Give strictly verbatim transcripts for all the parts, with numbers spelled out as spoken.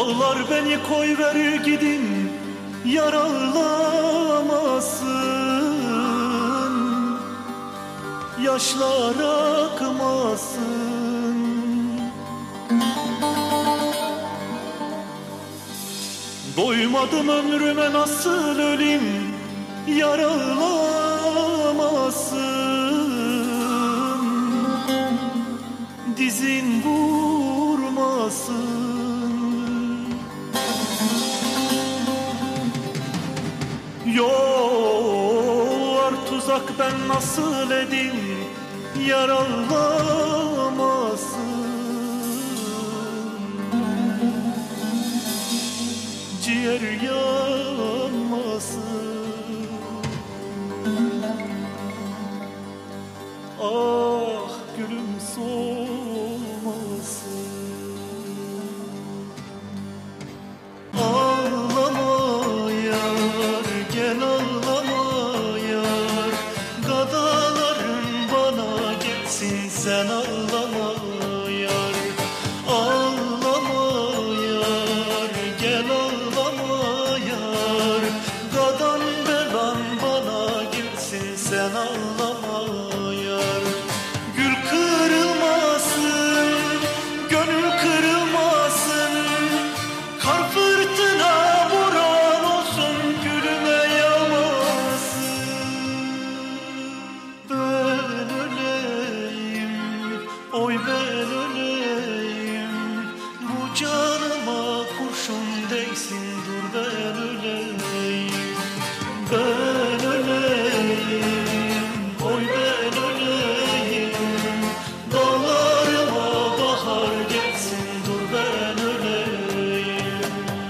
Dağlar beni koy ver gidin, yar ağlamasın, yaşlar akmasın. Doymadım ömrüme nasıl öleyim, yar ağlamasın, dizin vurmasın. Yar tuzak ben nasıl edeyim, yar ağlamasın, ciğer yanmasın. Ah gülüm solmasın. Ağlama yar, gel ağlama yar, gadaların bana gelsin, sen ağlama yar. Ağlama yar, gel ağlama yar, gadan belan bana gelsin, sen ağlama yar. Gül kırılmasın, gönül kırılmasın, kar fırtına vuran olsun, gülüme yamasın. Ben öleyim, oy ben öleyim, bu canıma kurşun değsin, dur ben öleyim. Ben öleyim, oy ben öleyim, dağlarıma bahar gelsin, dur ben öleyim.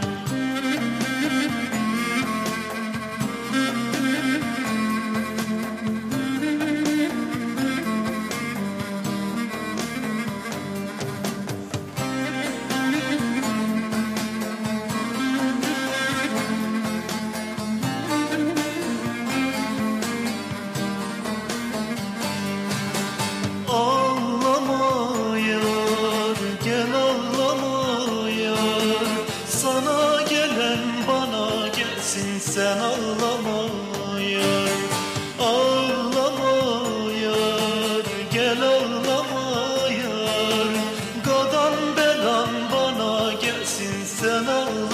Ağlama yar, gel ağlama yar, sana gelen bana gelsin, sen ağlama yar. Ağlama yar, gel ağlama yar, gadan belan bana gelsin, sen ağlama.